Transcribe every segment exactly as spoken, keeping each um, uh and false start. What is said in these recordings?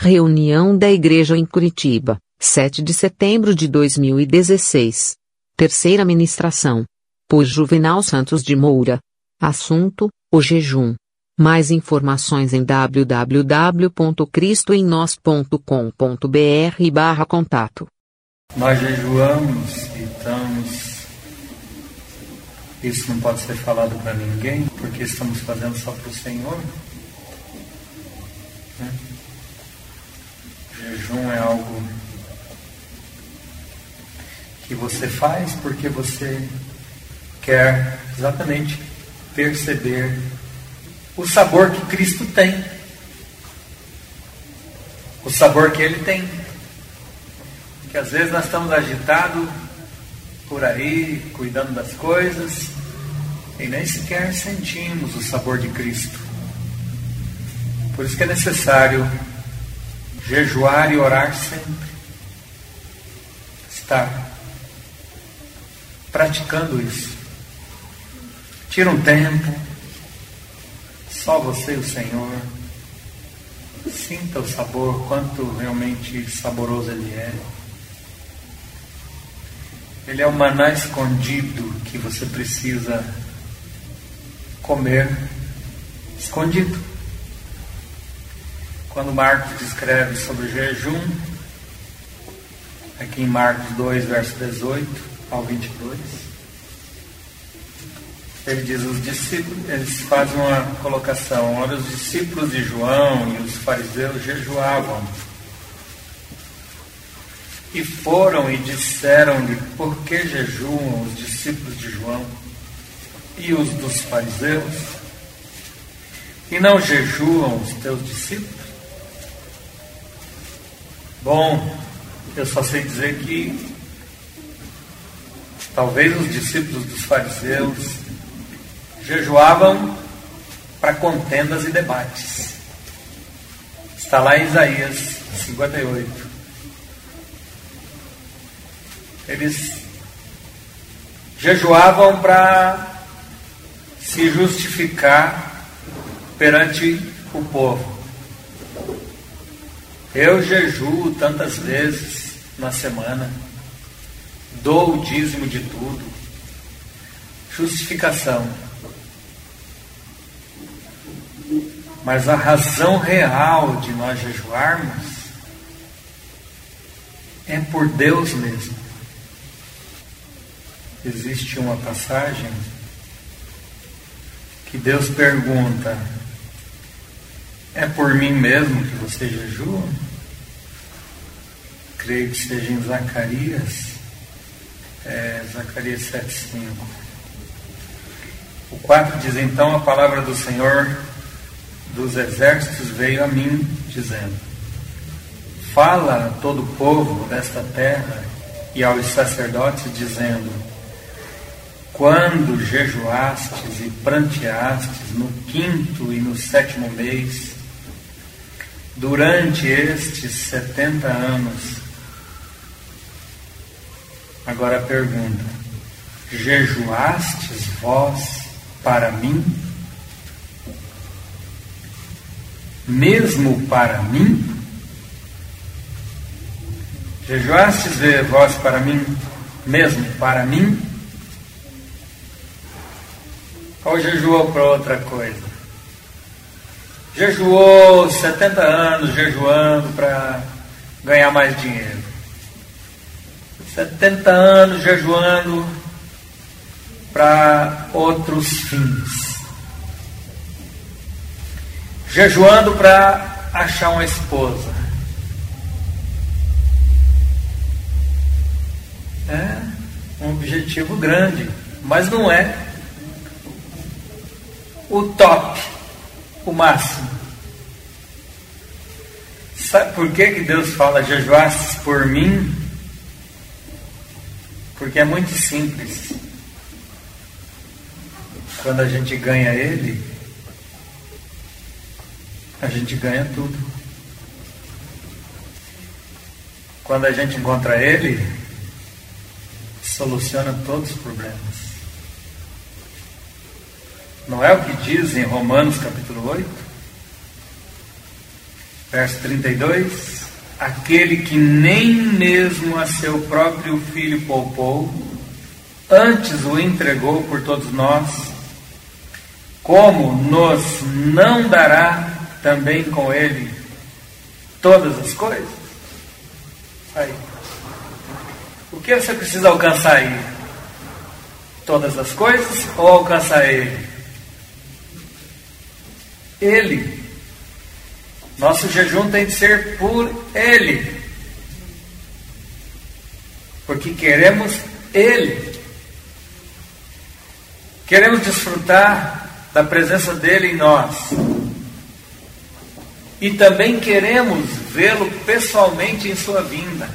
Reunião da Igreja em Curitiba, sete de setembro de dois mil e dezesseis. Terceira ministração. Por Juvenal Santos de Moura. Assunto: o jejum. Mais informações em w w w ponto cristo em nós ponto com ponto b r barra contato. Nós jejuamos e estamos... Isso não pode ser falado para ninguém, porque estamos fazendo só para o Senhor. Né? Jejum é algo que você faz porque você quer exatamente perceber o sabor que Cristo tem, o sabor que Ele tem. Que às vezes nós estamos agitados por aí, cuidando das coisas, e nem sequer sentimos o sabor de Cristo. Por isso que é necessário jejuar e orar sempre. Estar praticando isso. Tira um tempo, só você e o Senhor. Sinta o sabor, quanto realmente saboroso Ele é. Ele é o maná escondido que você precisa comer escondido. Quando Marcos descreve sobre o jejum, aqui em Marcos dois, verso dezoito ao vinte e dois, ele diz, os discípulos, eles fazem uma colocação: ora, os discípulos de João e os fariseus jejuavam. E foram e disseram-lhe: por que jejuam os discípulos de João e os dos fariseus, e não jejuam os teus discípulos? Bom, eu só sei dizer que talvez os discípulos dos fariseus jejuavam para contendas e debates. Está lá em Isaías cinquenta e oito. Eles jejuavam para se justificar perante o povo. Eu jejuo tantas vezes na semana, dou o dízimo de tudo. Justificação. Mas a razão real de nós jejuarmos é por Deus mesmo. Existe uma passagem que Deus pergunta: é por mim mesmo que você jejua? Creio que seja em Zacarias, é, Zacarias sete, cinco. O quatro diz: então a palavra do Senhor dos exércitos veio a mim, dizendo: fala a todo o povo desta terra e aos sacerdotes, dizendo: quando jejuastes e pranteastes no quinto e no sétimo mês, durante estes setenta anos. Agora a pergunta: jejuastes vós para mim? Mesmo para mim? Jejuastes vós para mim, mesmo para mim? Ou jejuou para outra coisa? Jejuou setenta anos, jejuando para ganhar mais dinheiro. setenta anos jejuando para outros fins. Jejuando para achar uma esposa. É um objetivo grande, mas não é o top, o máximo. Sabe por que que Deus fala jejuastes por mim? Porque é muito simples. Quando a gente ganha Ele, a gente ganha tudo. Quando a gente encontra Ele, soluciona todos os problemas. Não é o que diz em Romanos capítulo oito? Verso trinta e dois. Aquele que nem mesmo a seu próprio filho poupou, antes o entregou por todos nós, como nos não dará também com ele todas as coisas? Aí. O que você precisa alcançar aí? Todas as coisas ou alcançar ele? Ele. Nosso jejum tem de ser por ele, porque queremos ele. Queremos desfrutar da presença dele em nós. E também queremos vê-lo pessoalmente em sua vinda.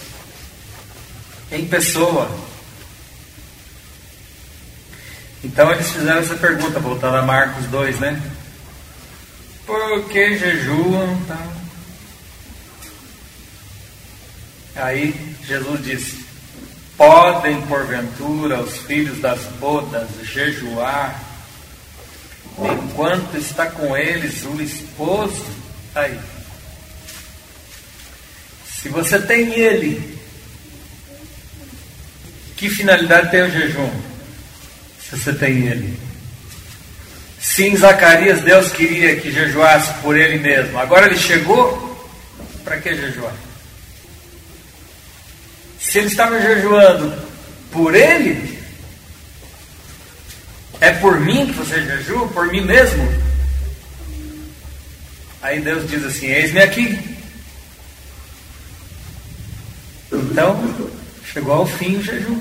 Em pessoa. Então eles fizeram essa pergunta, voltando a Marcos dois, né? Por que jejuam? Tá? Aí Jesus disse: podem porventura os filhos das bodas jejuar enquanto está com eles o esposo? Aí, se você tem ele, que finalidade tem o jejum? Se você tem ele. Se em Zacarias Deus queria que jejuasse por ele mesmo, agora ele chegou, para que jejuar? Se ele estava jejuando por ele, é por mim que você jejua? Por mim mesmo? Aí Deus diz assim: eis-me aqui. Então, chegou ao fim o jejum.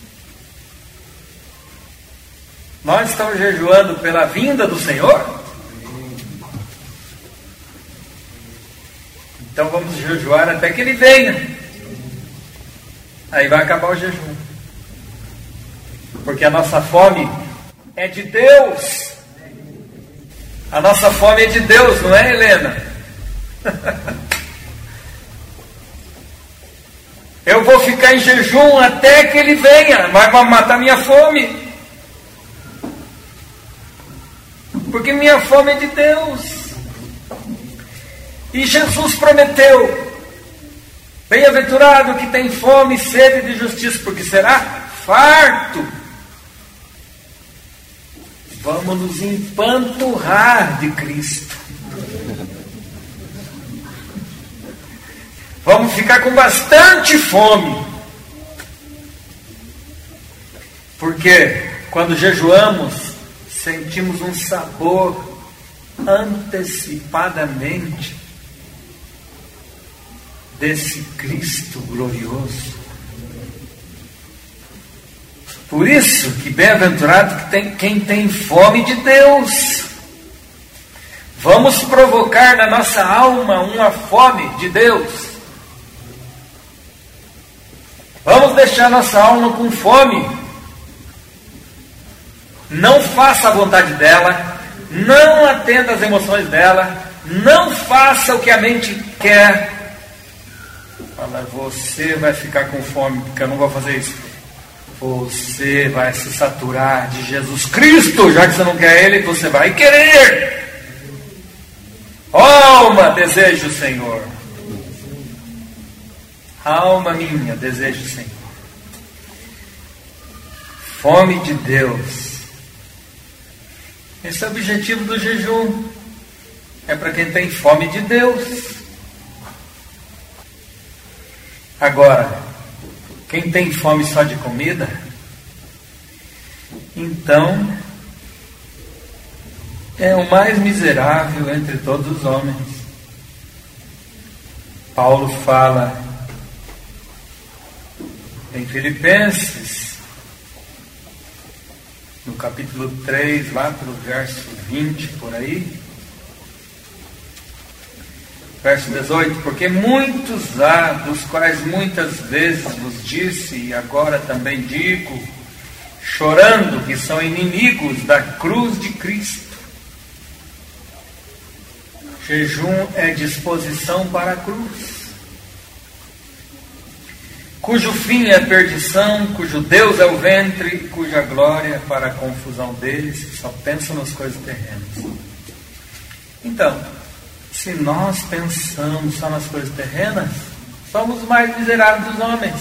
Nós estamos jejuando pela vinda do Senhor? Então vamos jejuar até que Ele venha. Aí vai acabar o jejum. Porque a nossa fome é de Deus. A nossa fome é de Deus, não é, Helena? Eu vou ficar em jejum até que Ele venha, mas vai matar minha fome. Porque minha fome é de Deus. E Jesus prometeu: bem-aventurado que tem fome e sede de justiça, porque será farto. Vamos nos empanturrar de Cristo. Vamos ficar com bastante fome. Porque quando jejuamos, sentimos um sabor antecipadamente desse Cristo glorioso. Por isso que bem-aventurado que tem, quem tem fome de Deus. Vamos provocar na nossa alma uma fome de Deus. Vamos deixar nossa alma com fome. Não faça a vontade dela, não atenda às emoções dela, não faça o que a mente quer. Fala: você vai ficar com fome, porque eu não vou fazer isso. Você vai se saturar de Jesus Cristo, já que você não quer Ele, você vai querer. Alma, deseja o Senhor. Alma minha, deseja o Senhor. Fome de Deus. Esse é o objetivo do jejum. É para quem tem fome de Deus. Agora, quem tem fome só de comida, então é o mais miserável entre todos os homens. Paulo fala em Filipenses, no capítulo três, lá pelo verso vinte, por aí, verso dezoito: porque muitos há, dos quais muitas vezes vos disse, e agora também digo, chorando, que são inimigos da cruz de Cristo. Jejum é disposição para a cruz, cujo fim é perdição, cujo Deus é o ventre, cuja glória é para a confusão deles que só pensam nas coisas terrenas. Então, Se nós pensamos só nas coisas terrenas, somos os mais miseráveis dos homens.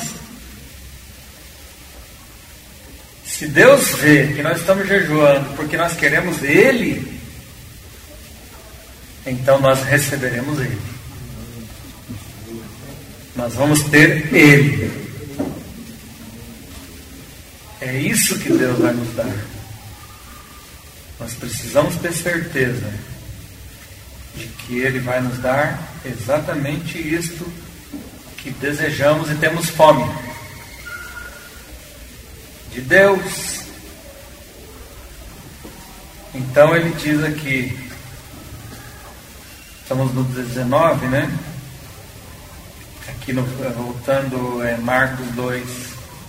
Se Deus vê que nós estamos jejuando porque nós queremos Ele, então nós receberemos Ele. Nós vamos ter Ele. É isso que Deus vai nos dar. Nós precisamos ter certeza de que Ele vai nos dar exatamente isto que desejamos e temos fome. De Deus. Então Ele diz aqui, estamos no dezenove, né? Aqui no, voltando, é Marcos dois.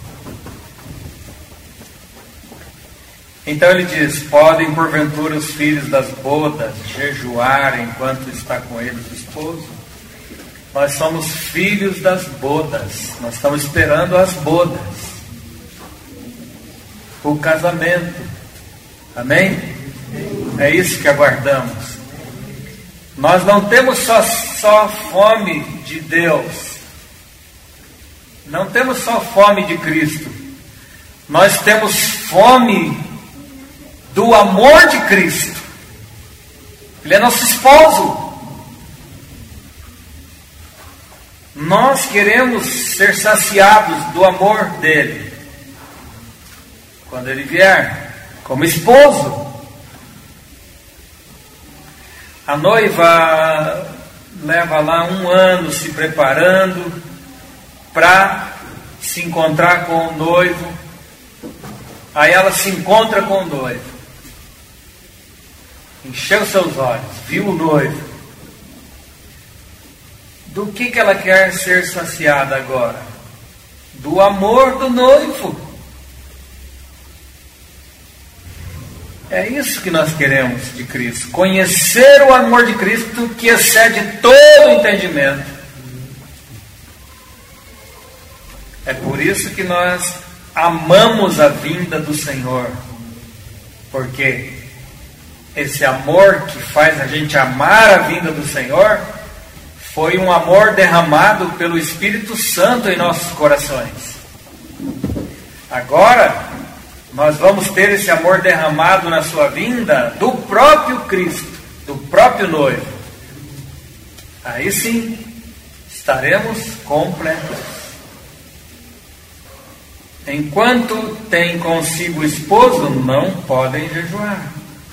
Então ele diz: podem porventura os filhos das bodas jejuar enquanto está com eles o esposo? Nós somos filhos das bodas, nós estamos esperando as bodas, o casamento. Amém? É isso que aguardamos. Nós não temos só, só fome de Deus, não temos só fome de Cristo, nós temos fome do amor de Cristo. Ele é nosso esposo. Nós queremos ser saciados do amor dele quando ele vier como esposo. A noiva leva lá um ano se preparando para se encontrar com o noivo. Aí ela se encontra com o noivo, encheu seus olhos, viu o noivo. Do que, que ela quer ser saciada agora? Do amor do noivo. É isso que nós queremos de Cristo. Conhecer o amor de Cristo que excede todo entendimento. É por isso que nós amamos a vinda do Senhor. Porque esse amor que faz a gente amar a vinda do Senhor foi um amor derramado pelo Espírito Santo em nossos corações. Agora nós vamos ter esse amor derramado na sua vinda do próprio Cristo, do próprio noivo. Aí sim estaremos completos. Enquanto tem consigo o esposo, não podem jejuar.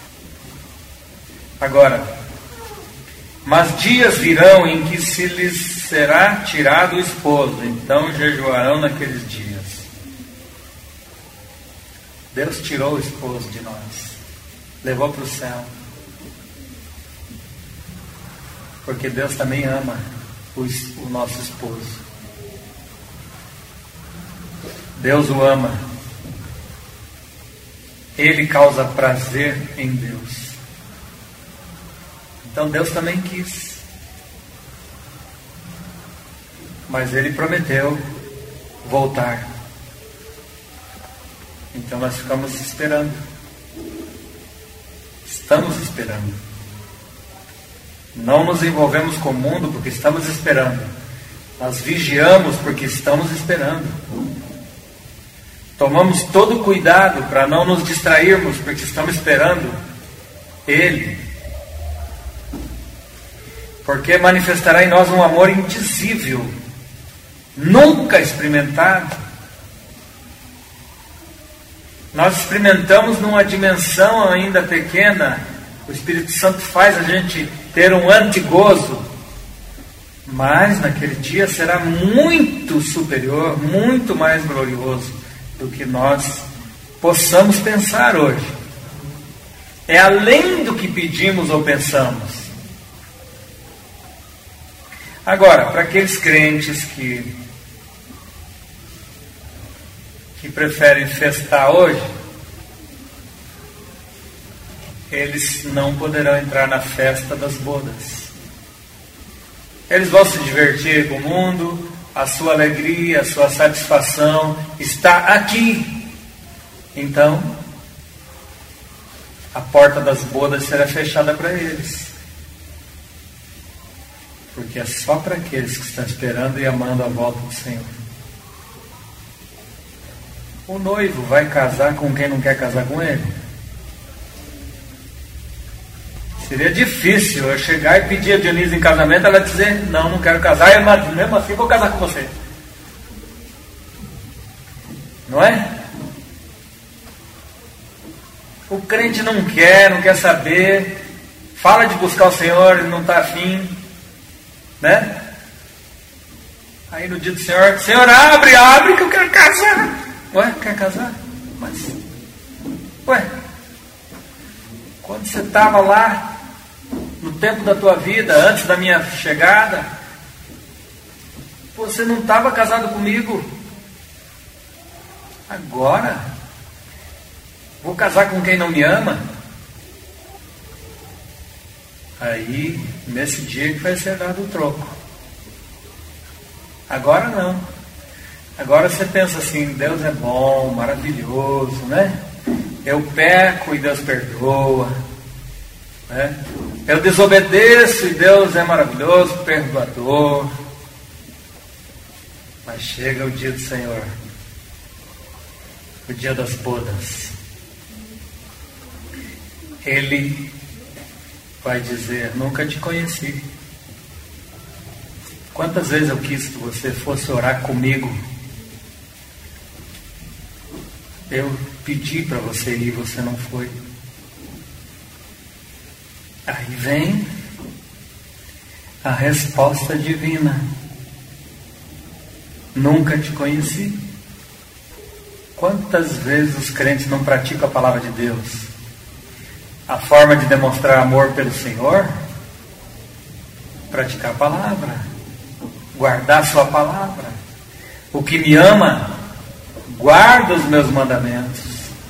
Agora, mas dias virão em que se lhes será tirado o esposo, então jejuarão naqueles dias. Deus tirou o esposo de nós, levou para o céu, porque Deus também ama o, o nosso esposo. Deus o ama. Ele causa prazer em Deus. Então Deus também quis. Mas Ele prometeu voltar. Então nós ficamos esperando. Estamos esperando. Não nos envolvemos com o mundo porque estamos esperando. Nós vigiamos porque estamos esperando. Tomamos todo o cuidado para não nos distrairmos porque estamos esperando Ele. Porque manifestará em nós um amor indizível, nunca experimentado. Nós experimentamos numa dimensão ainda pequena. O Espírito Santo faz a gente ter um antigozo, mas naquele dia será muito superior, muito mais glorioso do que nós possamos pensar hoje. É além do que pedimos ou pensamos. Agora, para aqueles crentes que que preferem festar hoje, eles não poderão entrar na festa das bodas. Eles vão se divertir com o mundo, a sua alegria, a sua satisfação está aqui. Então, a porta das bodas será fechada para eles. porque é só para aqueles que estão esperando e amando a volta do Senhor. O noivo vai casar com quem não quer casar com ele? Seria difícil eu chegar e pedir a Dionísia em casamento, ela dizer, não, não quero casar, e mesmo assim vou casar com você. Não é? O crente não quer, não quer saber, fala de buscar o Senhor, ele não está afim, né? Aí no dia do Senhor, Senhor, abre, abre que eu quero casar. Ué, quer casar? Mas, ué, quando você estava lá, no tempo da tua vida, antes da minha chegada, você não estava casado comigo. Agora, vou casar com quem não me ama? Aí, nesse dia que vai ser dado o troco. Agora não. Agora você pensa assim, Deus é bom, maravilhoso, né? Eu peco e Deus perdoa, né? Eu desobedeço e Deus é maravilhoso, perdoador. Mas chega o dia do Senhor, o dia das bodas. Ele vai dizer, nunca te conheci. Quantas vezes eu quis que você fosse orar comigo? Eu pedi para você ir e você não foi. Aí vem a resposta divina. Nunca te conheci. Quantas vezes os crentes não praticam a palavra de Deus? A forma de demonstrar amor pelo Senhor? Praticar a palavra. Guardar a sua palavra. O que me ama, guarda os meus mandamentos.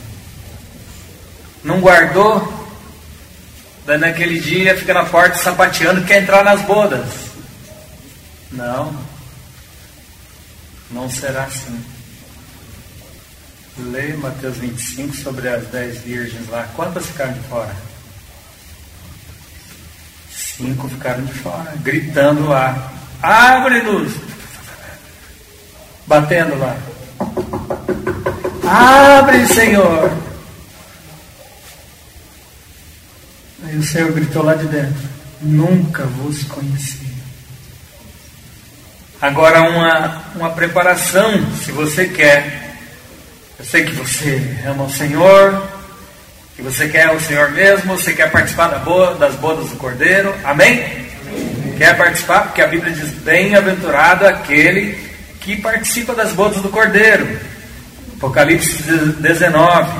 Não guardou? Daí naquele dia fica na porta sapateando, quer entrar nas bodas. Não. Não será assim. Leia Mateus vinte e cinco sobre as dez virgens lá. Quantas ficaram de fora? Cinco ficaram de fora, gritando lá. Abre-nos! Batendo lá. Abre, Senhor! Aí o Senhor gritou lá de dentro. Nunca vos conheci. Agora uma, uma preparação, se você quer. Eu sei que você ama o Senhor, que você quer o Senhor mesmo, você quer participar da boa, das bodas do Cordeiro. Amém? Amém? Quer participar? Porque a Bíblia diz, bem-aventurado aquele que participa das bodas do Cordeiro. Apocalipse dezenove.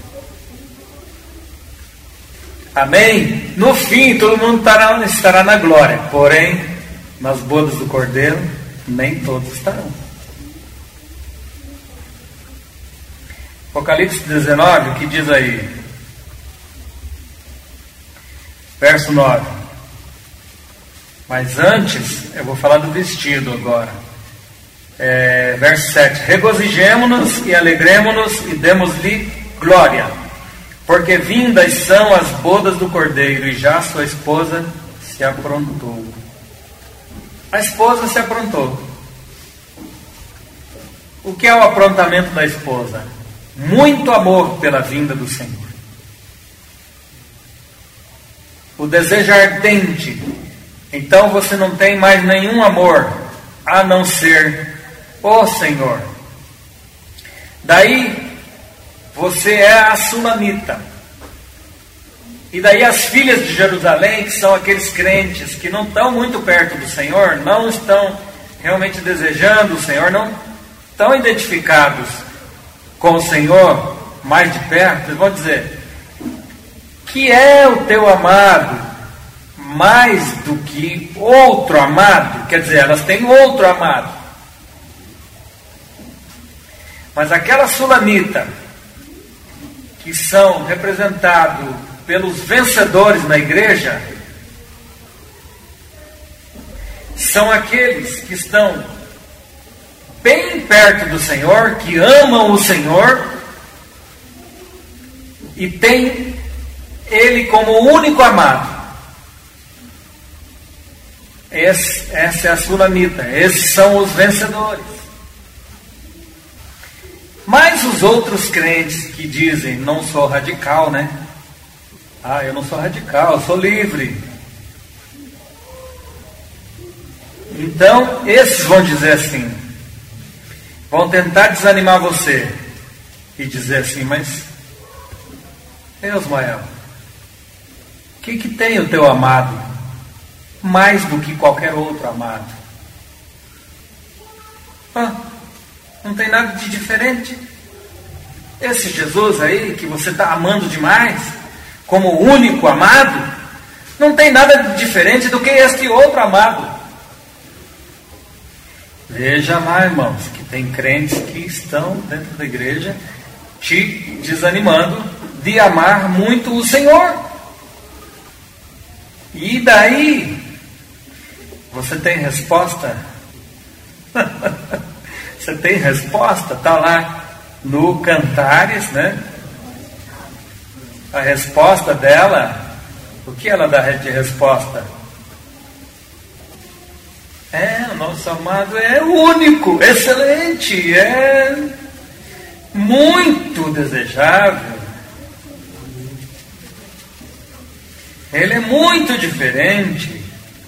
Amém? No fim, todo mundo estará, estará na glória. Porém, nas bodas do Cordeiro, nem todos estarão. Apocalipse dezenove, o que diz aí? Verso nove. Mas antes, eu vou falar do vestido agora. É, verso sete. Regozijemo-nos e alegremo-nos e demos-lhe glória, porque vindas são as bodas do Cordeiro, e já sua esposa se aprontou. A esposa se aprontou. O que é o aprontamento da esposa? Muito amor pela vinda do Senhor. O desejo ardente. Então você não tem mais nenhum amor a não ser o Senhor. Daí você é a Sulamita. E daí as filhas de Jerusalém, que são aqueles crentes que não estão muito perto do Senhor, não estão realmente desejando o Senhor, não estão identificados com o Senhor mais de perto, eles vão dizer, que é o teu amado mais do que outro amado? Quer dizer, elas têm outro amado. Mas aquela Sulamita, que são representados pelos vencedores na igreja, são aqueles que estão bem perto do Senhor, que amam o Senhor e tem Ele como o único amado. Esse, essa é a sulamita. Esses são os vencedores. Mas os outros crentes que dizem, não sou radical, né? Ah, eu não sou radical, eu sou livre. Então, esses vão dizer assim, vão tentar desanimar você e dizer assim, mas, Eusmael, o que, que tem o teu amado mais do que qualquer outro amado? Ah, não tem nada de diferente. Esse Jesus aí, que você está amando demais, como o único amado, não tem nada de diferente do que este outro amado. Veja lá, irmãos, que tem crentes que estão dentro da igreja te desanimando de amar muito o Senhor. E daí, você tem resposta? Você tem resposta? Está lá no Cantares, né? A resposta dela, o que ela dá de resposta? É, o nosso amado é único, excelente, é muito desejável. Ele é muito diferente.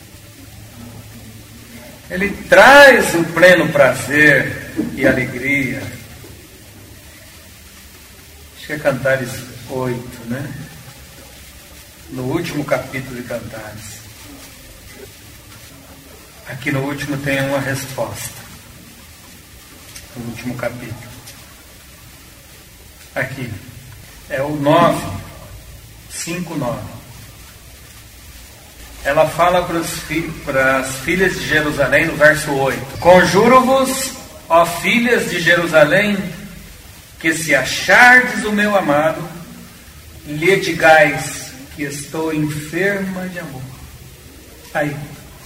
Ele traz o pleno prazer e alegria. Acho que é Cantares oito, né? No último capítulo de Cantares. Aqui no último tem uma resposta. No último capítulo. Aqui. É o nove. cinco, nove. Ela fala para, os fi, para as filhas de Jerusalém no verso oito. Conjuro-vos, ó filhas de Jerusalém, que se achardes o meu amado, lhe digais que estou enferma de amor. Aí.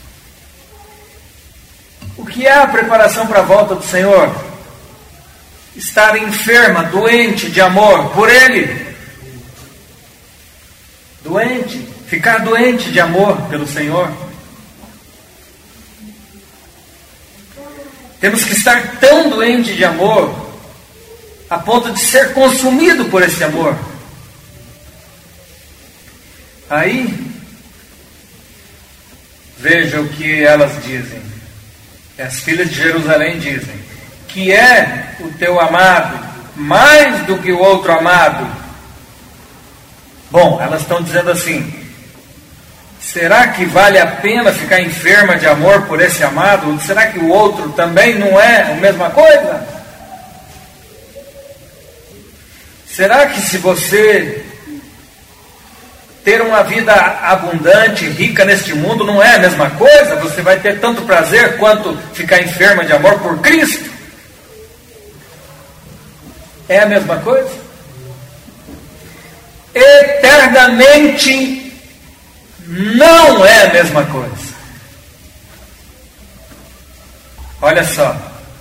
O que é a preparação para a volta do Senhor? Estar enferma, doente de amor por Ele. Doente, ficar doente de amor pelo Senhor. Temos que estar tão doente de amor a ponto de ser consumido por esse amor. Aí, veja o que elas dizem. As filhas de Jerusalém dizem: que é o teu amado mais do que o outro amado? Bom, elas estão dizendo assim: será que vale a pena ficar enferma de amor por esse amado? Será que o outro também não é a mesma coisa? Será que se você ter uma vida abundante, rica neste mundo, não é a mesma coisa? Você vai ter tanto prazer quanto ficar enferma de amor por Cristo? É a mesma coisa? Eternamente não é a mesma coisa. Olha só.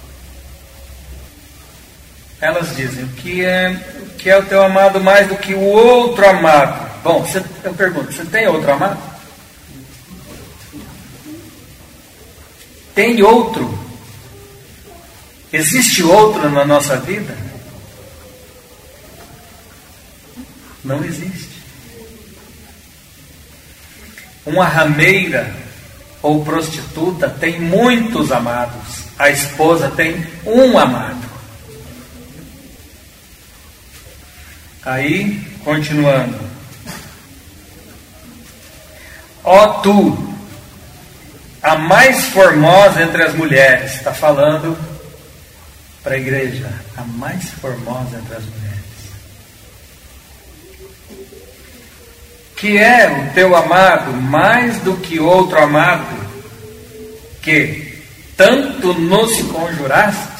Elas dizem: que é, que é o teu amado mais do que o outro amado? Bom, você, eu pergunto, você tem outro amado? Tem outro? Existe outro na nossa vida? Não existe. Uma rameira ou prostituta tem muitos amados. A esposa tem um amado. Aí, continuando. Ó tu, a mais formosa entre as mulheres. Está falando para a igreja. A mais formosa entre as mulheres. Que é o teu amado mais do que outro amado, que tanto nos conjuraste?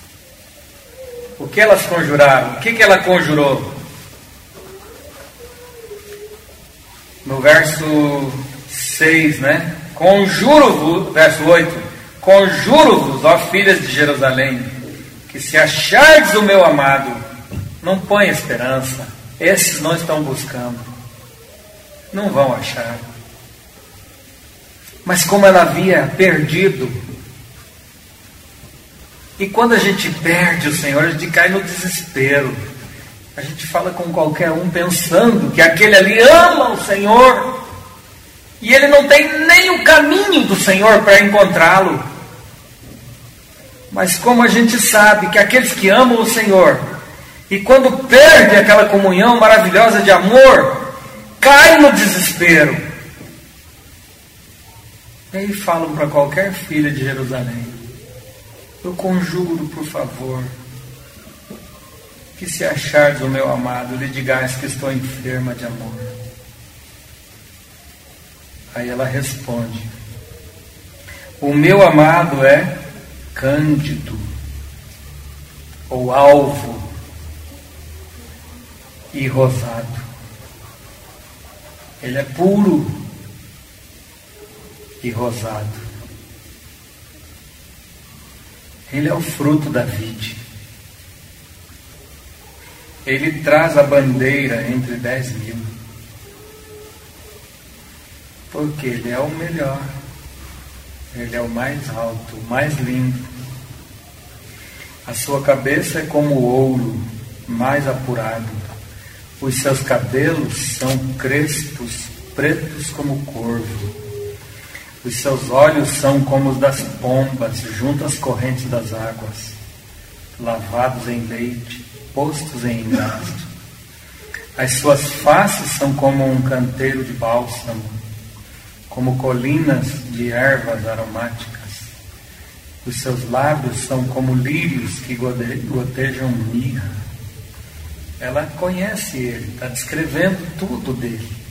O que elas conjuraram? O que, que ela conjurou? No verso seis, né? Conjuro-vos, verso oito, conjuro-vos, ó filhas de Jerusalém, que se achardes o meu amado, não põe esperança. Esses não estão buscando. Não vão achar. Mas como ela havia perdido, e quando a gente perde o Senhor, a gente cai no desespero. A gente fala com qualquer um pensando que aquele ali ama o Senhor, e ele não tem nem o caminho do Senhor para encontrá-lo. Mas como a gente sabe que aqueles que amam o Senhor, e quando perde aquela comunhão maravilhosa de amor, cai no desespero. E aí falam para qualquer filha de Jerusalém: eu conjuro, por favor, que se achardes o meu amado, lhe digais que estou enferma de amor. Aí ela responde: o meu amado é cândido, ou alvo, e rosado. Ele é puro e rosado. Ele é o fruto da vide. Ele traz a bandeira entre dez mil. Porque ele é o melhor. Ele é o mais alto, o mais lindo. A sua cabeça é como ouro, mais apurado. Os seus cabelos são crespos, pretos como corvo. Os seus olhos são como os das pombas, junto às correntes das águas, lavados em leite, postos em engaste. As suas faces são como um canteiro de bálsamo, como colinas de ervas aromáticas. Os seus lábios são como lírios que gotejam mirra. Ela conhece ele, está descrevendo tudo dele.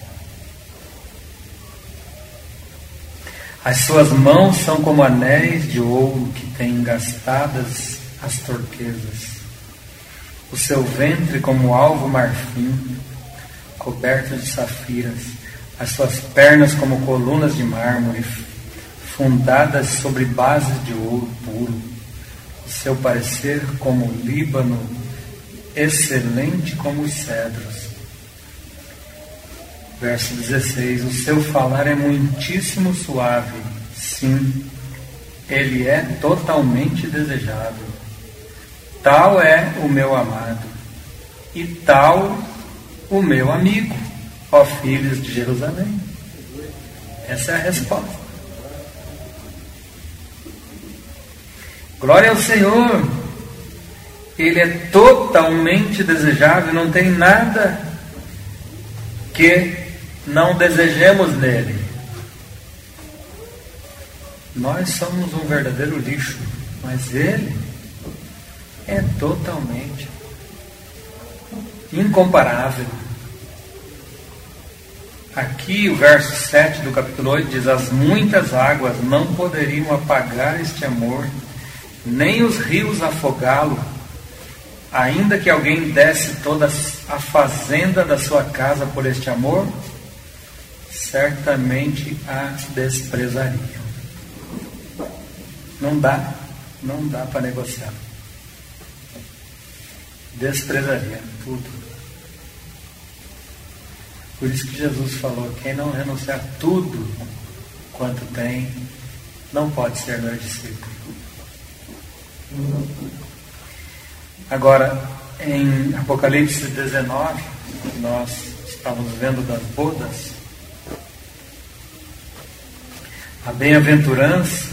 As suas mãos são como anéis de ouro que têm engastadas as turquesas. O seu ventre como alvo marfim, coberto de safiras. As suas pernas como colunas de mármore, fundadas sobre bases de ouro puro. O seu parecer como o Líbano, excelente como os cedros. Verso dezesseis, o seu falar é muitíssimo suave, sim, ele é totalmente desejável. Tal é o meu amado, e tal o meu amigo, ó filhos de Jerusalém. Essa é a resposta. Glória ao Senhor, ele é totalmente desejável, não tem nada que não desejemos nele. Nós somos um verdadeiro lixo, mas ele é totalmente incomparável. Aqui o verso sete do capítulo oito diz: as muitas águas não poderiam apagar este amor, nem os rios afogá-lo. Ainda que alguém desse toda a fazenda da sua casa por este amor, certamente a desprezariam. Não dá, não dá para negociar. Desprezaria tudo. Por isso que Jesus falou: quem não renunciar tudo quanto tem, não pode ser meu discípulo. Agora, em Apocalipse dezenove, nós estávamos vendo das bodas, a bem-aventurança.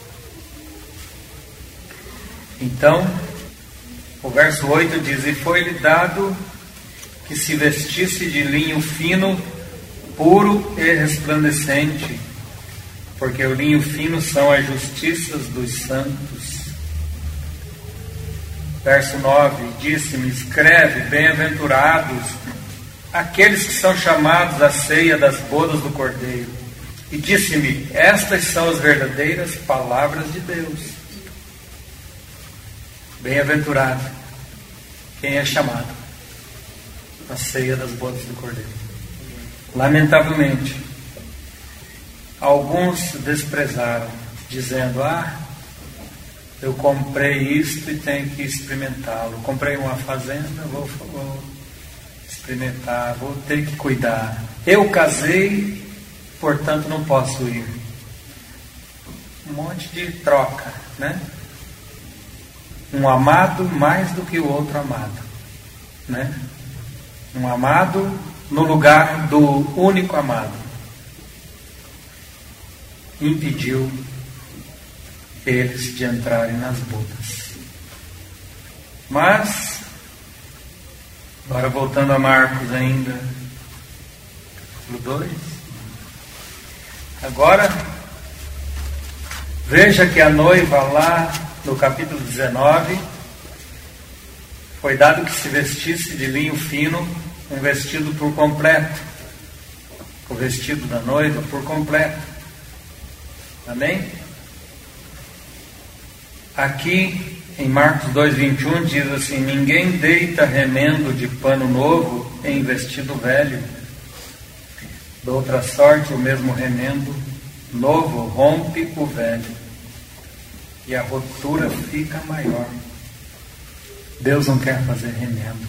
Então, o verso oito diz: e foi-lhe dado que se vestisse de linho fino, puro e resplandecente, porque o linho fino são as justiças dos santos. Verso nove, disse-me: escreve, bem-aventurados aqueles que são chamados à ceia das bodas do Cordeiro. E disse-me: estas são as verdadeiras palavras de Deus. Bem-aventurado quem é chamado à ceia das bodas do Cordeiro. Lamentavelmente, alguns desprezaram, dizendo: ah, eu comprei isto e tenho que experimentá-lo. Comprei uma fazenda, vou, vou experimentar, vou ter que cuidar. Eu casei, portanto não posso ir. um monte de troca, né? Um amado mais do que o outro amado, né? Um amado no lugar do único amado. Impediu eles de entrarem nas bodas. Mas, agora voltando a Marcos ainda, capítulo dois. Agora, veja que a noiva lá no capítulo dezenove, foi dado que se vestisse de linho fino, um vestido por completo. O vestido da noiva por completo. Amém? Aqui em Marcos dois, vinte e um diz assim: ninguém deita remendo de pano novo em vestido velho. De outra sorte, o mesmo remendo novo rompe o velho, e a rotura fica maior. Deus não quer fazer remendo.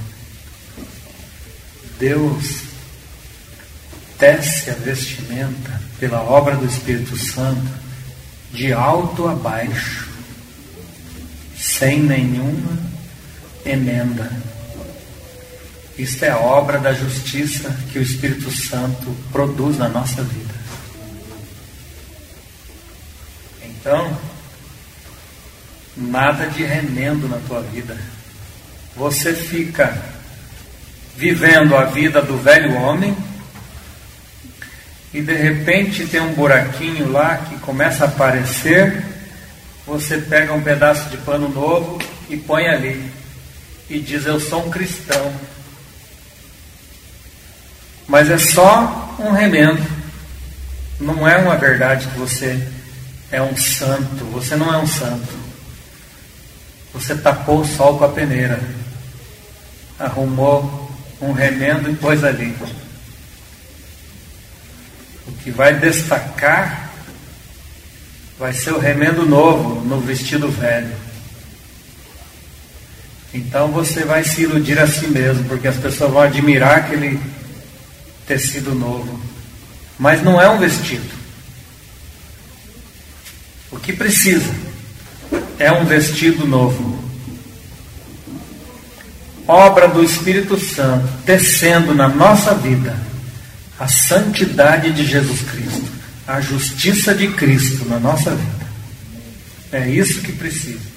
Deus tece a vestimenta pela obra do Espírito Santo de alto a baixo, sem nenhuma emenda. Isto é a obra da justiça que o Espírito Santo produz na nossa vida. Então, nada de remendo na tua vida. Você fica vivendo a vida do velho homem e de repente tem um buraquinho lá que começa a aparecer. Você pega um pedaço de pano novo e põe ali e diz: eu sou um cristão. Mas é só um remendo. Não é uma verdade que você é um santo. Você não é um santo. Você tapou o sol com a peneira, arrumou um remendo e pôs ali. O que vai destacar vai ser o remendo novo no vestido velho. Então você vai se iludir a si mesmo, porque as pessoas vão admirar aquele tecido novo. Mas não é um vestido. O que precisa é um vestido novo. Obra do Espírito Santo tecendo na nossa vida a santidade de Jesus Cristo, a justiça de Cristo na nossa vida. É isso que precisa.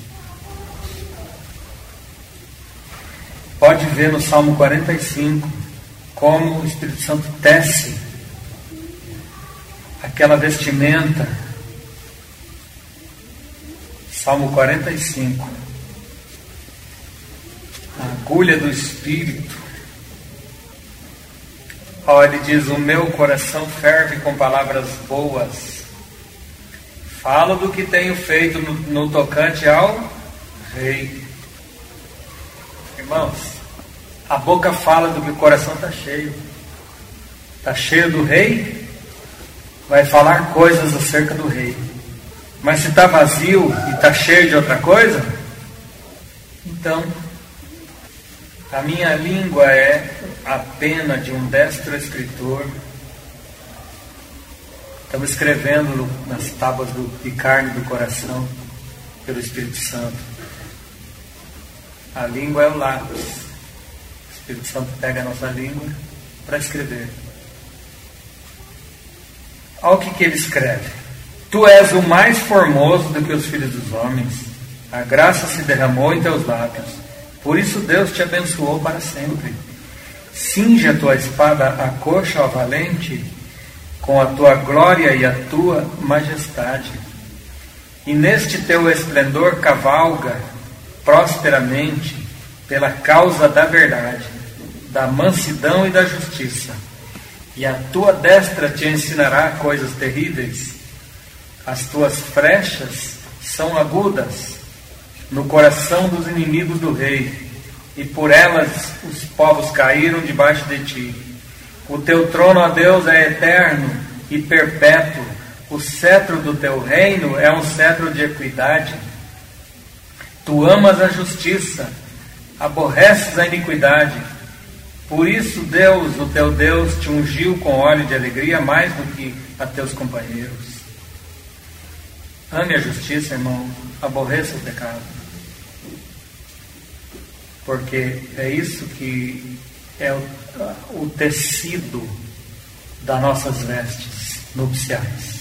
Pode ver no Salmo quarenta e cinco como o Espírito Santo tece aquela vestimenta. Salmo quarenta e cinco. A agulha do Espírito. Ó, ele diz: o meu coração ferve com palavras boas. Falo do que tenho feito no, no tocante ao Rei. Irmãos, a boca fala do que o coração está cheio. Está cheio do Rei, vai falar coisas acerca do Rei. Mas se está vazio e está cheio de outra coisa, então a minha língua é a pena de um destro escritor. Estamos escrevendo nas tábuas do, de carne do coração pelo Espírito Santo. A língua é o lápis. O Espírito Santo pega a nossa língua para escrever. Olha o que, que ele escreve: tu és o mais formoso do que os filhos dos homens. A graça se derramou em teus lábios. Por isso Deus te abençoou para sempre. Cinge a tua espada à coxa, ó valente, com a tua glória e a tua majestade. E neste teu esplendor cavalga prosperamente pela causa da verdade, da mansidão e da justiça. E a tua destra te ensinará coisas terríveis. As tuas flechas são agudas no coração dos inimigos do rei, e por elas os povos caíram debaixo de ti. O teu trono, ó Deus, é eterno e perpétuo. O cetro do teu reino é um cetro de equidade. Tu amas a justiça, aborreces a iniquidade. Por isso Deus, o teu Deus, te ungiu com óleo de alegria mais do que a teus companheiros. Ame a justiça, irmão, aborreça o pecado. Porque é isso que é o, o tecido das nossas vestes nupciais.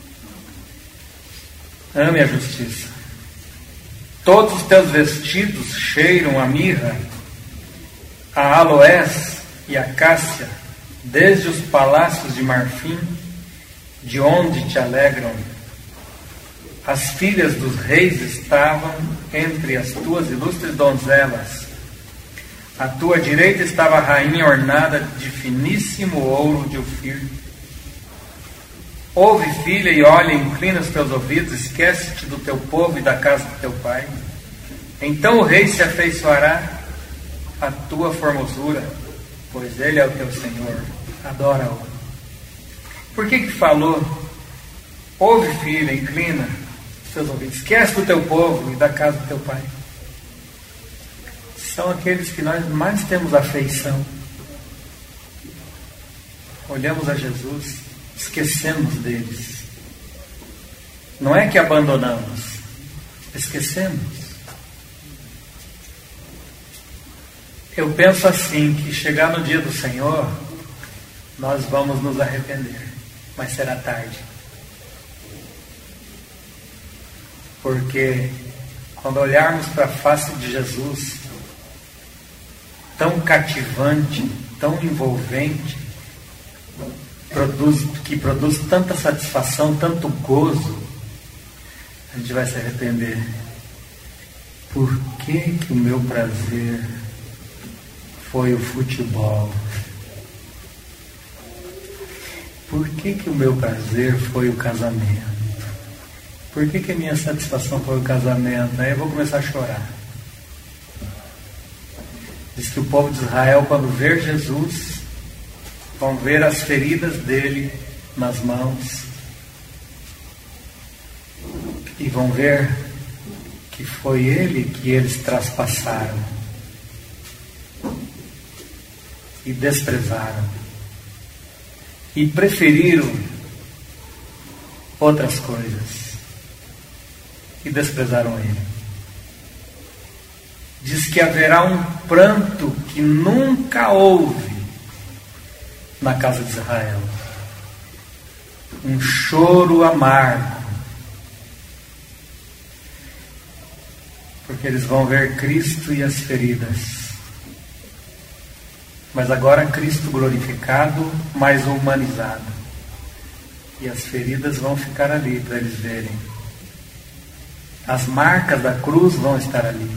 Ame a justiça. Todos os teus vestidos cheiram a mirra, a aloés e a cássia, desde os palácios de marfim, de onde te alegram. As filhas dos reis estavam entre as tuas ilustres donzelas. À tua direita estava a rainha ornada de finíssimo ouro de Ofir. Ouve, filha, e olha, inclina os teus ouvidos, esquece-te do teu povo e da casa do teu pai. Então o rei se afeiçoará à tua formosura, pois ele é o teu Senhor. Adora-o. Por que que falou? Ouve, filha, inclina os teus ouvidos, esquece do teu povo e da casa do teu pai. São aqueles que nós mais temos afeição. Olhamos a Jesus, esquecemos deles. Não é que abandonamos, esquecemos. Eu penso assim, que chegar no dia do Senhor, nós vamos nos arrepender, mas será tarde. Porque quando olharmos para a face de Jesus, tão cativante, tão envolvente, produz, que produz tanta satisfação, tanto gozo, a gente vai se arrepender. Por que que o meu prazer foi o futebol? Por que que o meu prazer foi o casamento? Por que que a minha satisfação foi o casamento? Aí eu vou começar a chorar. Diz que o povo de Israel, quando ver Jesus, vão ver as feridas dele nas mãos e vão ver que foi ele que eles traspassaram e desprezaram e preferiram outras coisas e desprezaram ele. Diz que haverá um pranto que nunca houve na casa de Israel. Um choro amargo. Porque eles vão ver Cristo e as feridas. Mas agora Cristo glorificado, mais humanizado. E as feridas vão ficar ali para eles verem. As marcas da cruz vão estar ali.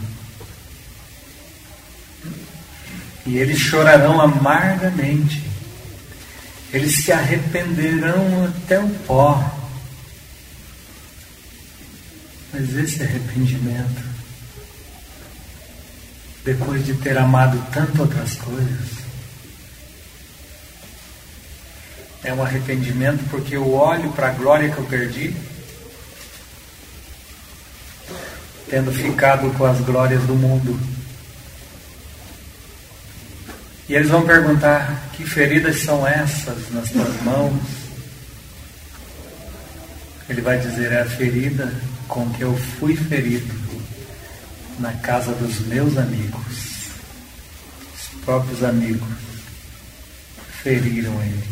E eles chorarão amargamente. Eles se arrependerão até o pó. Mas esse arrependimento, depois de ter amado tantas outras coisas, é um arrependimento porque eu olho para a glória que eu perdi, tendo ficado com as glórias do mundo. E eles vão perguntar: que feridas são essas nas tuas mãos? Ele vai dizer: é a ferida com que eu fui ferido na casa dos meus amigos. Os próprios amigos feriram ele.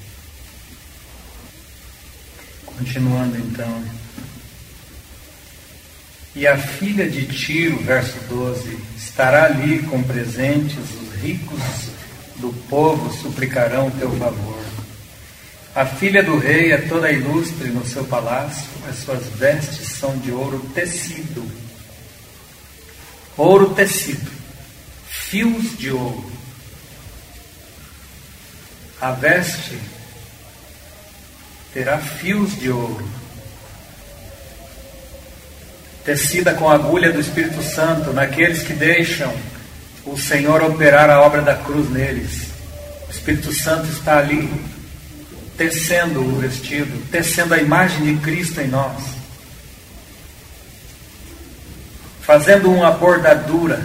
Continuando então. E a filha de Tiro, verso doze, estará ali com presentes, os ricos do povo suplicarão o teu favor. A filha do rei é toda ilustre no seu palácio, as suas vestes são de ouro tecido. Ouro tecido, fios de ouro. A veste terá fios de ouro, tecida com a agulha do Espírito Santo, naqueles que deixam o Senhor operar a obra da cruz neles. O Espírito Santo está ali, tecendo o vestido, tecendo a imagem de Cristo em nós, fazendo uma bordadura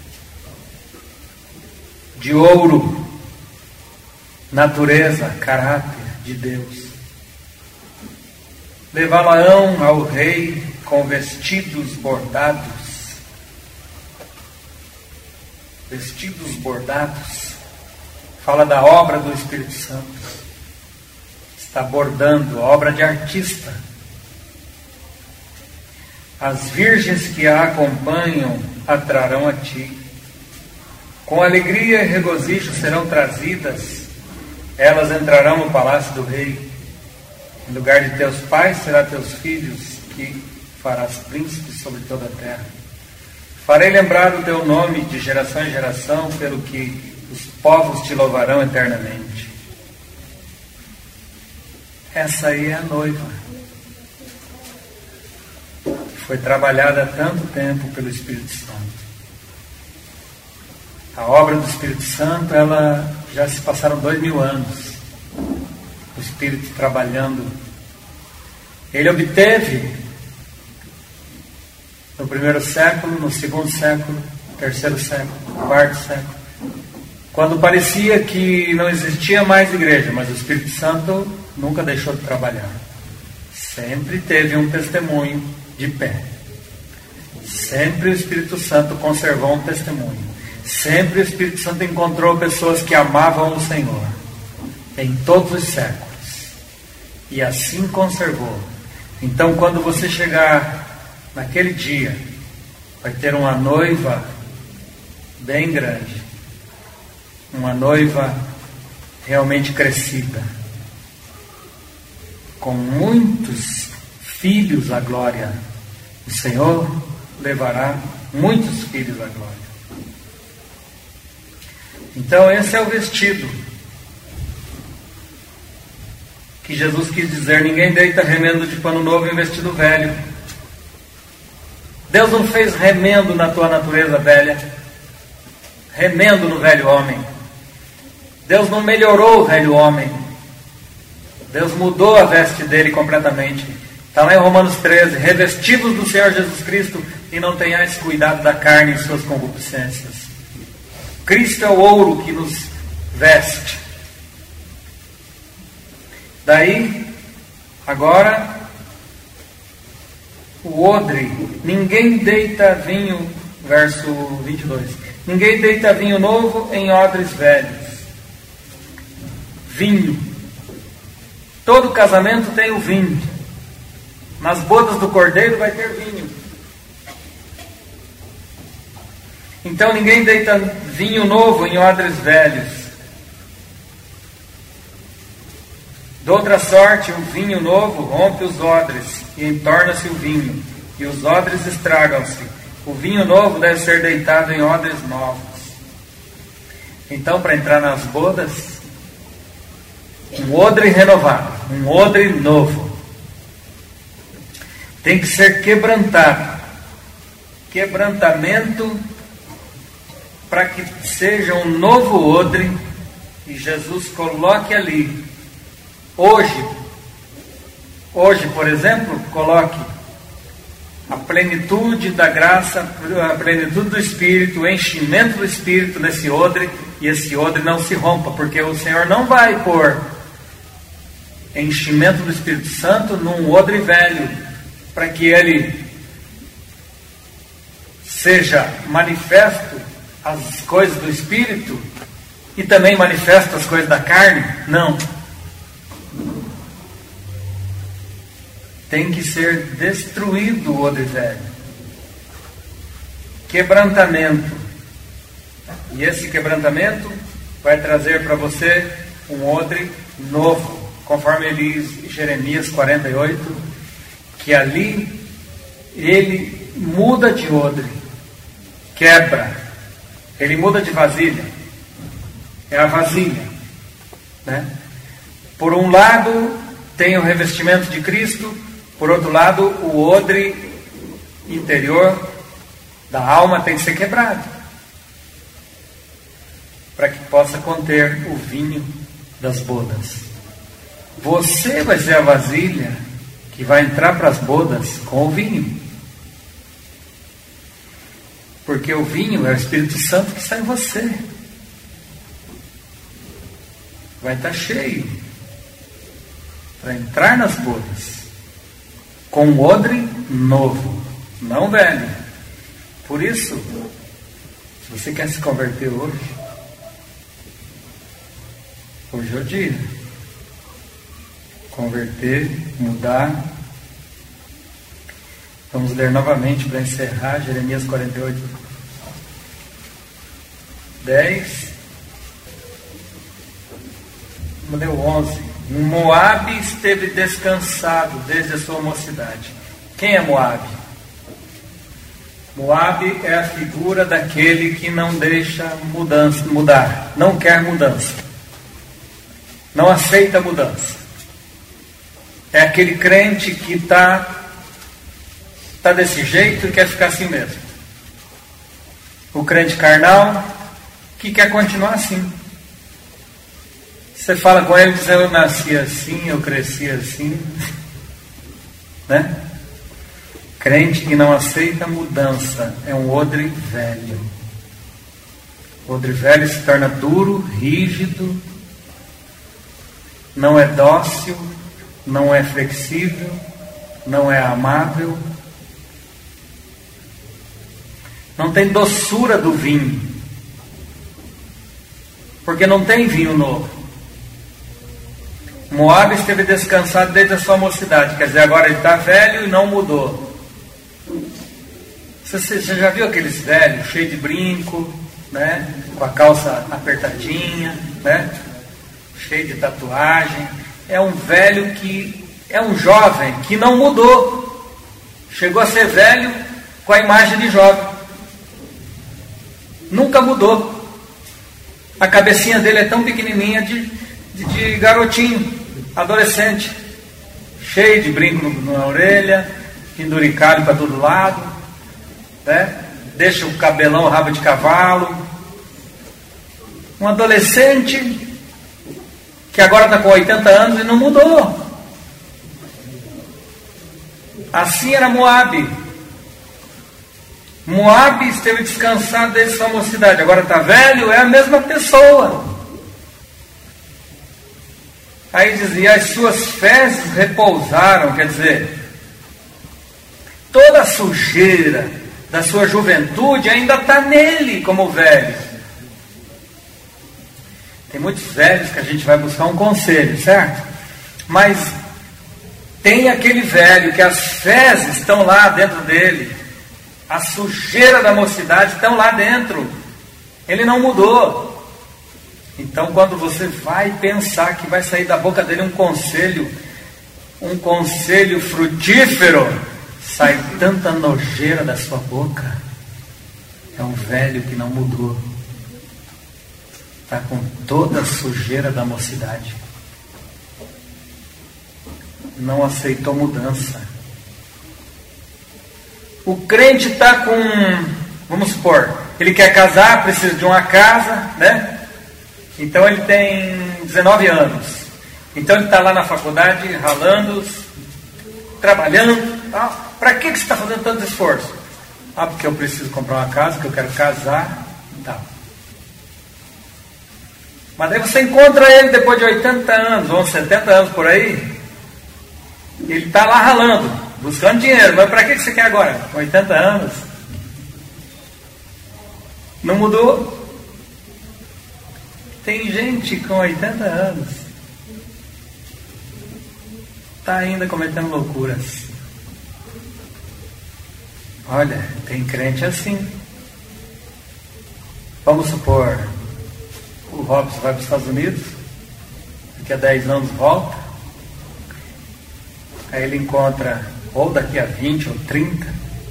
de ouro, natureza, caráter de Deus. levá-la-ão ao rei com vestidos bordados. Vestidos bordados. Fala da obra do Espírito Santo. Está bordando, obra de artista. As virgens que a acompanham a trarão a ti. Com alegria e regozijo serão trazidas. Elas entrarão no palácio do rei. Em lugar de teus pais será teus filhos, que farás príncipes sobre toda a terra. Farei lembrar o teu nome de geração em geração, pelo que os povos te louvarão eternamente. Essa aí é a noiva. Foi trabalhada há tanto tempo pelo Espírito Santo. A obra do Espírito Santo, ela já se passaram dois mil anos. O Espírito trabalhando. Ele obteve no primeiro século, no segundo século, terceiro século, quarto século, quando parecia que não existia mais igreja, mas o Espírito Santo nunca deixou de trabalhar. Sempre teve um testemunho de pé. Sempre o Espírito Santo conservou um testemunho. Sempre o Espírito Santo encontrou pessoas que amavam o Senhor. Em todos os séculos. E assim conservou. Então, quando você chegar naquele dia, vai ter uma noiva bem grande. Uma noiva realmente crescida. Com muitos filhos à glória. O Senhor levará muitos filhos à glória. Então, esse é o vestido que Jesus quis dizer: ninguém deita remendo de pano novo em vestido velho. Deus não fez remendo na tua natureza velha, remendo no velho homem. Deus não melhorou o velho homem. Deus mudou a veste dele completamente. Está lá em Romanos treze: revestidos do Senhor Jesus Cristo, e não tenhais cuidado da carne e suas concupiscências. Cristo é o ouro que nos veste. Daí, agora, o odre. Ninguém deita vinho, verso vinte e dois. Ninguém deita vinho novo em odres velhos. Vinho. Todo casamento tem o vinho. Nas bodas do cordeiro vai ter vinho. Então ninguém deita vinho novo em odres velhos. De outra sorte, o vinho novo rompe os odres e entorna-se o vinho, e os odres estragam-se. O vinho novo deve ser deitado em odres novos. Então, para entrar nas bodas, um odre renovado, um odre novo, tem que ser quebrantado. Quebrantamento para que seja um novo odre e Jesus coloque ali. Hoje, hoje, por exemplo, coloque a plenitude da graça, a plenitude do Espírito, o enchimento do Espírito nesse odre, e esse odre não se rompa, porque o Senhor não vai pôr enchimento do Espírito Santo num odre velho, para que ele seja manifesto as coisas do Espírito e também manifesto as coisas da carne. Não. Tem que ser destruído o odre velho. Quebrantamento. E esse quebrantamento vai trazer para você um odre novo, conforme ele diz em Jeremias quarenta e oito, que ali ele muda de odre, quebra, ele muda de vasilha. É a vasilha, né? Por um lado tem o revestimento de Cristo, por outro lado o odre interior da alma tem que ser quebrado, para que possa conter o vinho das bodas. Você vai ser a vasilha que vai entrar para as bodas com o vinho. Porque o vinho é o Espírito Santo que está em você. Vai estar cheio para entrar nas bodas. com um odre novo, não velho. Por isso, se você quer se converter hoje, hoje é o dia. Converter, mudar. Vamos ler novamente para encerrar Jeremias quarenta e oito, dez. Vamos ler o onze. Moabe esteve descansado desde a sua mocidade. Quem é Moabe? Moabe é a figura daquele que não deixa mudança, mudar, não quer mudança, não aceita mudança. É aquele crente que está tá desse jeito e quer ficar assim mesmo. O crente carnal que quer continuar assim. Você fala com ele e diz: eu nasci assim, eu cresci assim, né? Crente que não aceita mudança é um odre velho. O odre velho se torna duro, rígido, não é dócil, não é flexível, não é amável, não tem doçura do vinho, porque não tem vinho novo. Moabe esteve descansado desde a sua mocidade, quer dizer, agora ele está velho e não mudou. Você, você já viu aqueles velhos cheios de brinco, né? Com a calça apertadinha, né? Cheio de tatuagem? É um velho que é um jovem que não mudou, chegou a ser velho com a imagem de jovem, nunca mudou. A cabecinha dele é tão pequenininha de, de, de garotinho, adolescente, cheio de brinco na orelha, penduricalho para todo lado, né? Deixa o cabelão rabo de cavalo. Um adolescente que agora está com oitenta anos e não mudou. Assim era Moabe. Moabe esteve descansado desde sua mocidade, agora está velho, é a mesma pessoa. Aí dizia: as suas fezes repousaram, quer dizer, toda a sujeira da sua juventude ainda está nele como velho. Tem muitos velhos que a gente vai buscar um conselho, certo? Mas tem aquele velho que as fezes estão lá dentro dele, a sujeira da mocidade estão lá dentro, ele não mudou. Então, quando você vai pensar que vai sair da boca dele um conselho, um conselho frutífero, sai tanta nojeira da sua boca. É um velho que não mudou, está com toda a sujeira da mocidade, não aceitou mudança. O crente está com, vamos supor, ele quer casar, precisa de uma casa, né? Então ele tem dezenove anos. Então ele está lá na faculdade, ralando, trabalhando. Ah, para que, que você está fazendo tanto esforço? Ah, porque eu preciso comprar uma casa, porque eu quero casar e tal. Mas daí você encontra ele depois de oitenta anos, ou setenta anos por aí. Ele está lá ralando, buscando dinheiro. Mas para que, que você quer agora? Com oitenta anos? Não mudou. Tem gente com oitenta anos, está ainda cometendo loucuras. Olha, tem crente assim. Vamos supor, o Robson vai para os Estados Unidos, daqui a dez anos volta, aí ele encontra, ou daqui a vinte ou trinta,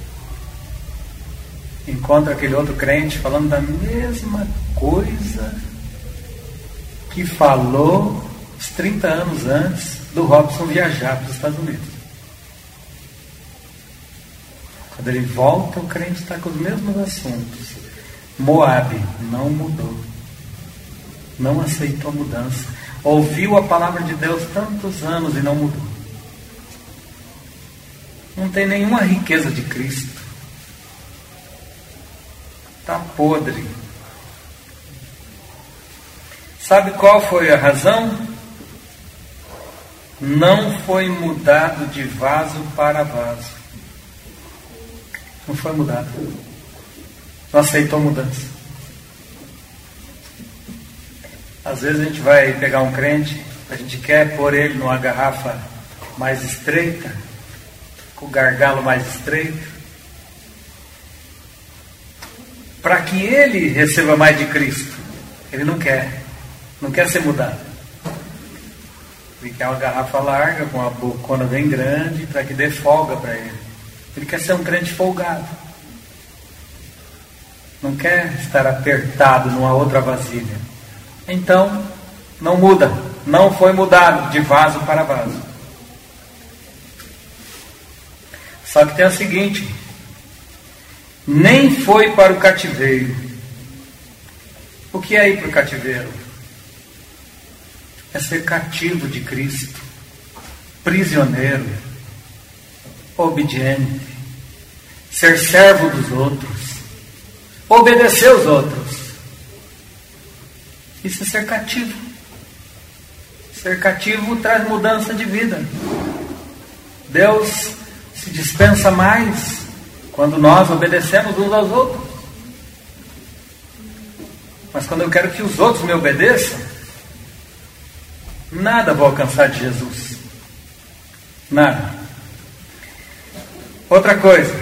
encontra aquele outro crente falando da mesma coisa que falou uns trinta anos antes do Robson viajar para os Estados Unidos. Quando ele volta, o crente está com os mesmos assuntos. Moabe não mudou, não aceitou mudança, ouviu a palavra de Deus tantos anos e não mudou. Não tem nenhuma riqueza de Cristo, está podre. Sabe qual foi a razão? não foi mudado de vaso para vaso. Não foi mudado. Não aceitou mudança. Às vezes a gente vai pegar um crente, a gente quer pôr ele numa garrafa mais estreita, com o gargalo mais estreito, para que ele receba mais de Cristo. Ele não quer, não quer ser mudado. Ele quer uma garrafa larga, com uma bocona bem grande, para que dê folga para ele. Ele quer ser um crente folgado. Não quer estar apertado numa outra vasilha. Então, não muda. Não foi mudado de vaso para vaso. Só que tem o seguinte: nem foi para o cativeiro. O que é ir para o cativeiro? É ser cativo de Cristo, prisioneiro, obediente, ser servo dos outros, obedecer os outros. Isso é ser cativo. Ser cativo traz mudança de vida. Deus se dispensa mais quando nós obedecemos uns aos outros. Mas quando eu quero que os outros me obedeçam, nada vou alcançar de Jesus. Nada. Outra coisa.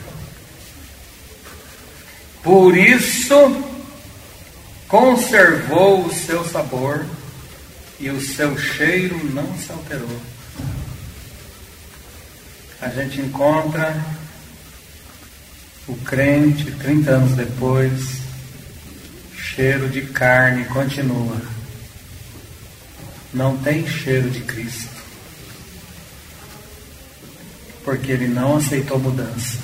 Por isso conservou o seu sabor e o seu cheiro não se alterou. A gente encontra o crente trinta anos depois, cheiro de carne continua. Não tem cheiro de Cristo. Porque ele não aceitou mudança.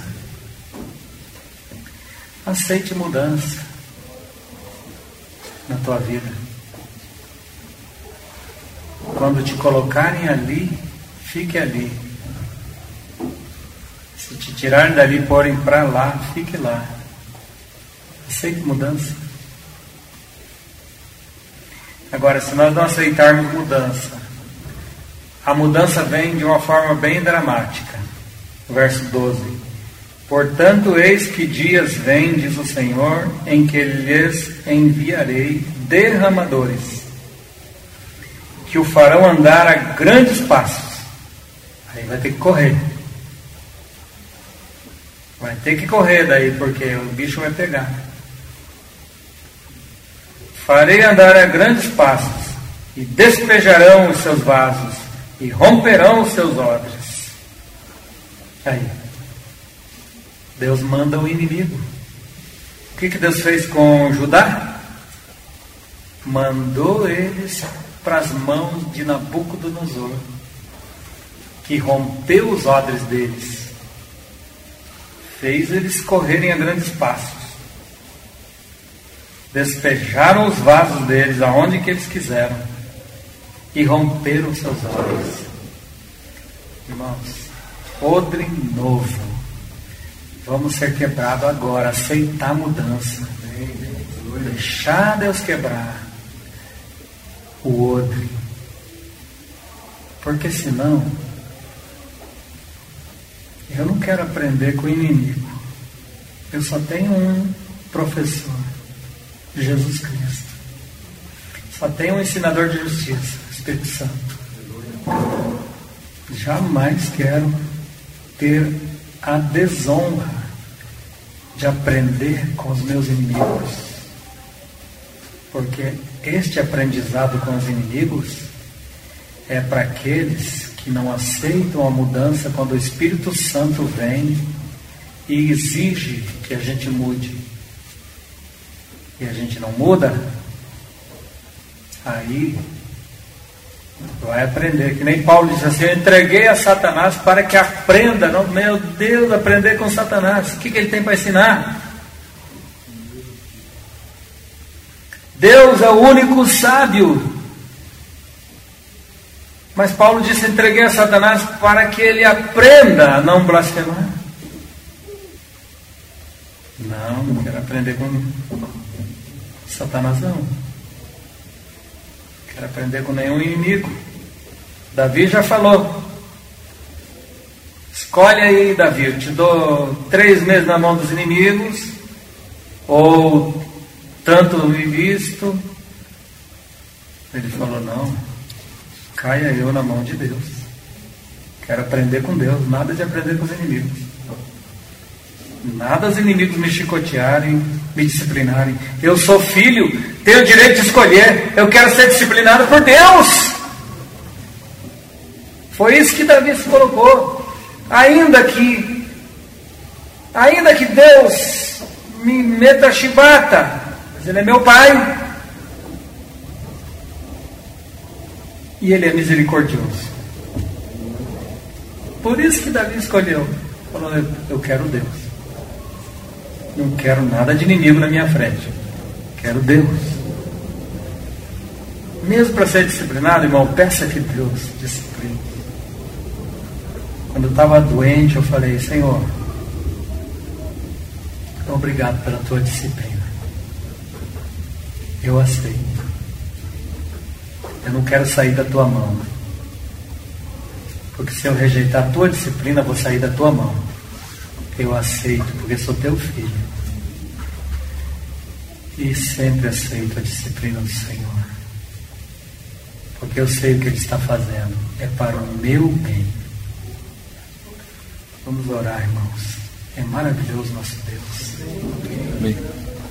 Aceite mudança na tua vida. Quando te colocarem ali, fique ali. Se te tirarem dali e porem para lá, fique lá. Aceite mudança. Agora, se nós não aceitarmos mudança, a mudança vem de uma forma bem dramática. Verso doze. Portanto, eis que dias vêm, diz o Senhor, em que lhes enviarei derramadores, que o farão andar a grandes passos. Aí vai ter que correr. Vai ter que correr daí, porque o bicho vai pegar. Farei andar a grandes passos, e despejarão os seus vasos, e romperão os seus odres. Aí, Deus manda o inimigo. O que, que Deus fez com Judá? Mandou eles para as mãos de Nabucodonosor, que rompeu os odres deles, fez eles correrem a grandes passos, despejaram os vasos deles aonde que eles quiseram e romperam os seus odres. Irmãos, odre novo. Vamos ser quebrados agora, aceitar a mudança, deixar Deus quebrar o odre, porque senão eu não quero aprender com o inimigo. Eu só tenho um professor, Jesus Cristo. Só tenho um ensinador de justiça, Espírito Santo. Jamais quero ter a desonra de aprender com os meus inimigos, porque este aprendizado com os inimigos é para aqueles que não aceitam a mudança quando o Espírito Santo vem e exige que a gente mude, e a gente não muda. Aí vai aprender, que nem Paulo diz assim: eu entreguei a Satanás para que aprenda. Não, meu Deus, aprender com Satanás. O que, que ele tem para ensinar? Deus é o único sábio. Mas Paulo disse: entreguei a Satanás para que ele aprenda a não blasfemar. Não, não quero aprender com Satanás, não. Quero aprender com nenhum inimigo. Davi já falou. Escolhe aí, Davi, eu te dou três meses na mão dos inimigos, ou tanto me visto. Ele falou, não, caia eu na mão de Deus. Quero aprender com Deus, nada de aprender com os inimigos. Nada os inimigos me chicotearem, me disciplinarem. Eu sou filho, tenho o direito de escolher. Eu quero ser disciplinado por Deus. Foi isso que Davi se colocou. Ainda que, ainda que Deus me meta a chibata, mas Ele é meu Pai. E Ele é misericordioso. Por isso que Davi escolheu. Falou, eu quero Deus. Não quero nada de inimigo na minha frente. Quero Deus. Mesmo para ser disciplinado, irmão, peça que Deus discipline. Quando eu estava doente, eu falei, Senhor, obrigado pela tua disciplina. Eu aceito. Eu não quero sair da tua mão. Porque se eu rejeitar a tua disciplina, eu vou sair da tua mão. Eu aceito, porque sou teu filho. E sempre aceito a disciplina do Senhor. Porque eu sei o que Ele está fazendo. É para o meu bem. Vamos orar, irmãos. É maravilhoso nosso Deus. Amém.